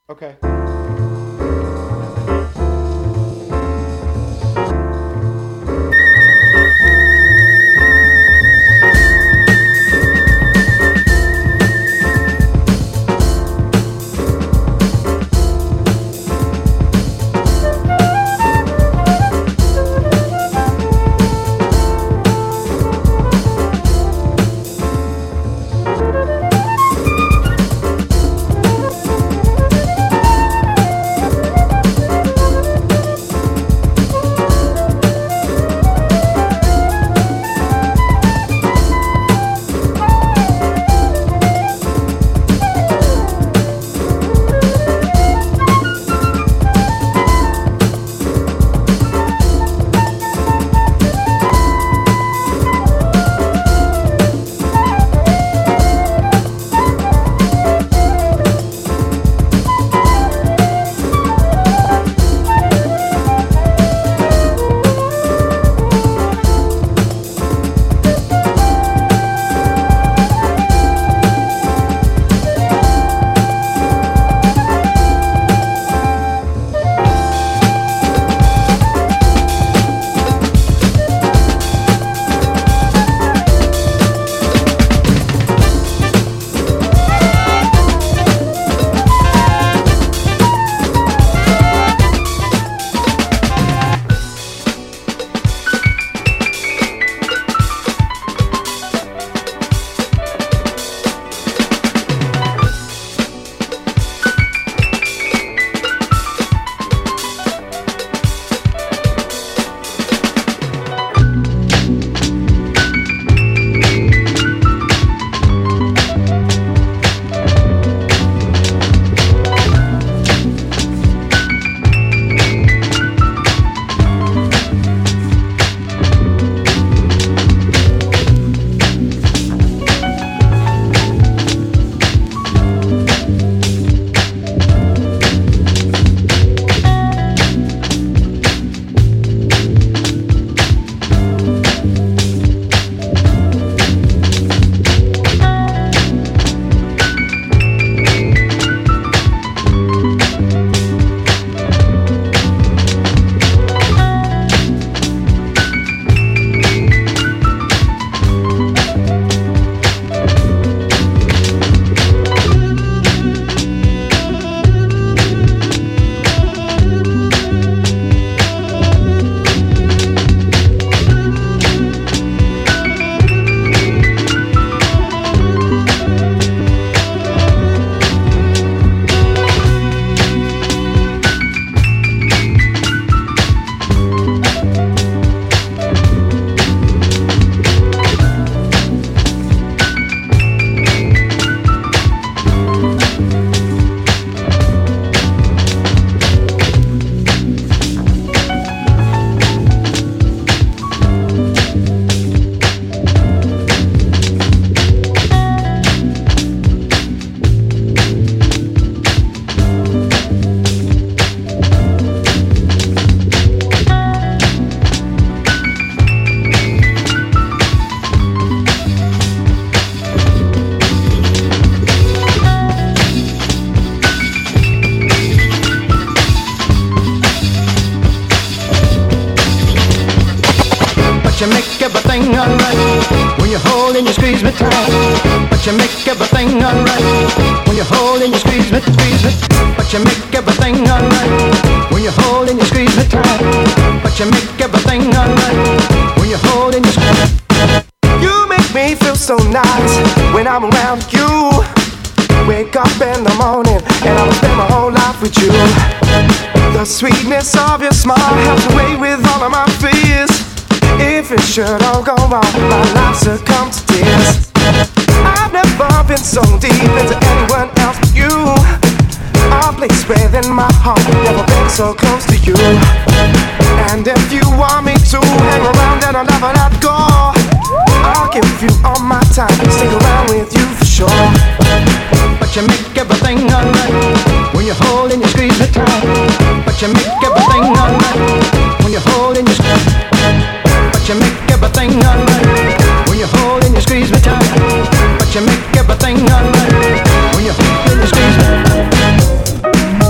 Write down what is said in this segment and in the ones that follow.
Okay. But you make everything alright when you hold and you squeeze me tight. But you make everything alright when you hold and you squeeze me, squeeze me. But you make everything alright when you hold and you squeeze me tight. But you make everything alright when you hold and you squeeze me. You make me feel so nice when I'm around you. Wake up in the morning and I'll spend my whole life with you. The sweetness of your smile helps away with all of my fears. If it should all go wrong, my life succumbs to tears. I've never been so deep into anyone else but you. A place within my heart, never been so close to you. And if you want me to hang around, then I'll never let go. I'll give you all my time, stick around with you for sure. But you make everything alright when you hold and you squeeze me tight. But you make everything alright when you hold and you squeeze me. But you make everything alright when you hold and you squeeze me tight. But you make everything alright when you hold and you squeeze me.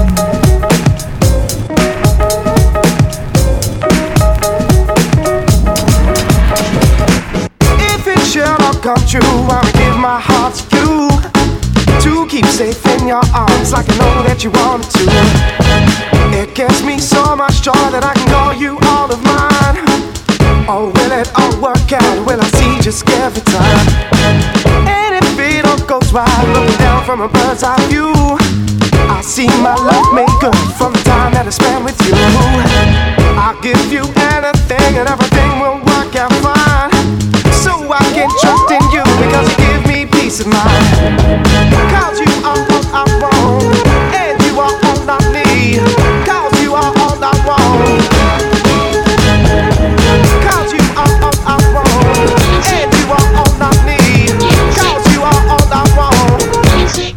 if you know that you wanted to. It gives me so much joy that I can call you all of mine. Oh, will it all work out? Will I see just every time? And if it all goes right, looking down from a bird's eye view, I see my love made good from the time that I spent with you. I'll give you anything and everything will work out fine. So I can trust in you because you give me peace of mind. Cause you are all I want, and you are all I need. Cause you are all I want. Cause you are all I want, and you are all I need. Cause you are all I want. Music.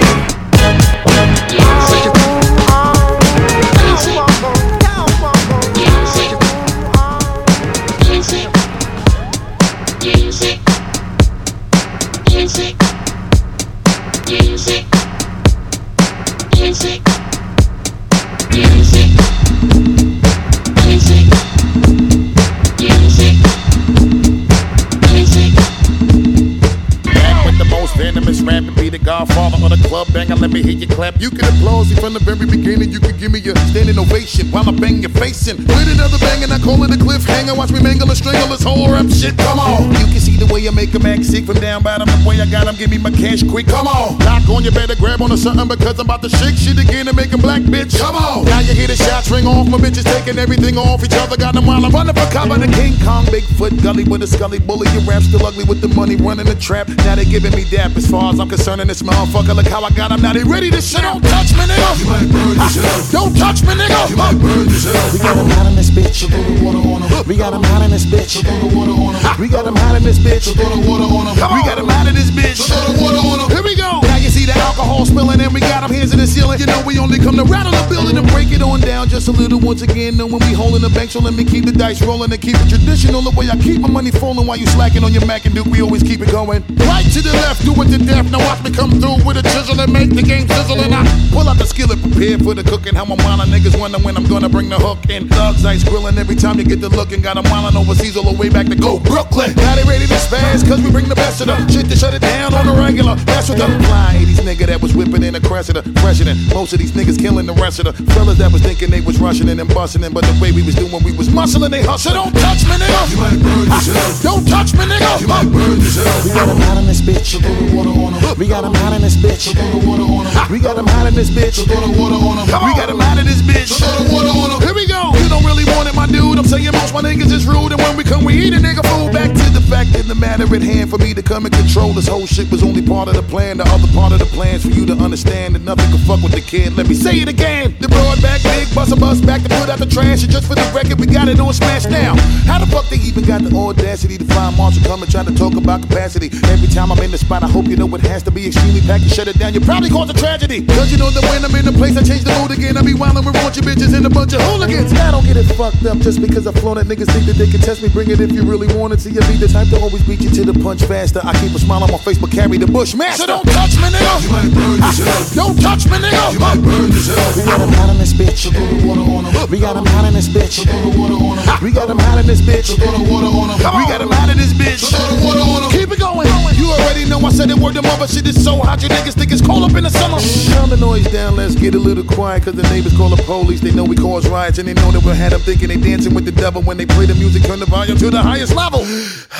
Godfather of the club banger, let me hear you clap. You can applaud me from the very beginning. You can give me a standing ovation while I bang your face in. With another bang and I call it a cliffhanger. Watch me mangle and strangle this whole rap shit. Come on. You can see the way I make 'em act sick from down bottom. The way I got 'em, give me my cash quick. Come on. Lock on, you better grab onto something because I'm about to shake shit again and make 'em black, bitch. Come on. Now you hear the shots ring off. My bitches taking everything off each other. Got them while I'm running for cover. The King Kong, Bigfoot, gully with a scully bully. Your rap still ugly with the money running the trap. Now they giving me dap as far as I'm concerned in this motherfucker. Look how I got 'em. Now they ready to shit. Don't touch me, nigga. You might burn yourself. Don't touch me, nigga. You might burn yourself. We got 'em hot in this bitch. Throw the water on 'em. We got 'em hot in this bitch. Throw the water on 'em. We got 'em hot in this bitch. Throw the water on 'em. We got 'em hot in this bitch. Throw the water on 'em. Here we go. Now you see the alcohol spilling and we got 'em hands in the ceiling. You know we only come to rattle the building and break it on down just a little once again. Know when we holding the bank, so let me keep the dice rolling and keep it traditional. The way I keep my money falling while you slacking on your Mac and Duke, we always keep it going. Right to the left, do it to death. Now watch me come through with a chisel and make the game sizzle. And I pull out the skillet, prepared for the cooking. How my mind niggas wonder when I'm gonna bring the hook in. Thugs ice grilling every time you get the looking. Got 'em wildin' overseas all the way back to go Brooklyn. Now they ready to spaz cause we bring the best of them. Shit to shut it down on the regular. That's what the fly 80s nigga that was whipping in the Cressida. Fresher than most of these niggas killing the rest of the fellas that was thinking they was rushing in and busting in. But the way we was doing, we was muscling, they hustle. Don't touch me, nigga. You might burn yourself. Don't touch me, nigga. You might burn yourself. We got 'em hot in this bitch. Throw the water on 'em. We got 'em hot in this bitch. Throw the water on 'em. We got 'em hot in this bitch. Throw the water on 'em. We got 'em hot in this bitch. Throw the water on 'em. Here we go. You don't really want it, my dude. I'm saying most my niggas is rude, and when we come, we eat a nigga food. Back to the fact in the matter at hand, for me to come and control this whole shit was only part of the plan. The other part of the plan's for you to understand that nothing can fuck with the kid. Let me say it again. The broad back, big bust a bus back to put out the trash, and just for the record, we got it on smash now. How the fuck they even got the audacity to find Marshall come and try to talk about capacity? Every time I'm in the spot, I hope you know it has to be extremely packed. You shut it down, you probably cause a tragedy. Cause you know that when I'm in the place, I change the mood again. I be wildin' with raunchy bitches and a bunch of hooligans. I don't get it fucked up just because I flown it. Niggas think that they can test me. Bring it if you really want it. See, you be the type to always beat you to the punch faster. I keep a smile on my face, but carry the bush master. So don't touch me, nigga. You might burn yourself. Don't touch me, nigga. You might burn yourself. We got 'em hot in this bitch. Throw the water on 'em. We got 'em hot in this bitch. Throw the water on 'em. We got 'em hot in this bitch. Throw the water on 'em. We got 'em hot in this bitch. Throw the water on 'em. Keep it going. You already know I said it word to mother. Shit is so hot, you niggas think it's cold up in the summer. Calm the noise down, let's get a little quiet. Cause the neighbors call the police. They know we cause riots, and they know that we had them thinking they dancing with the devil. When they play the music, turn the volume to the highest level.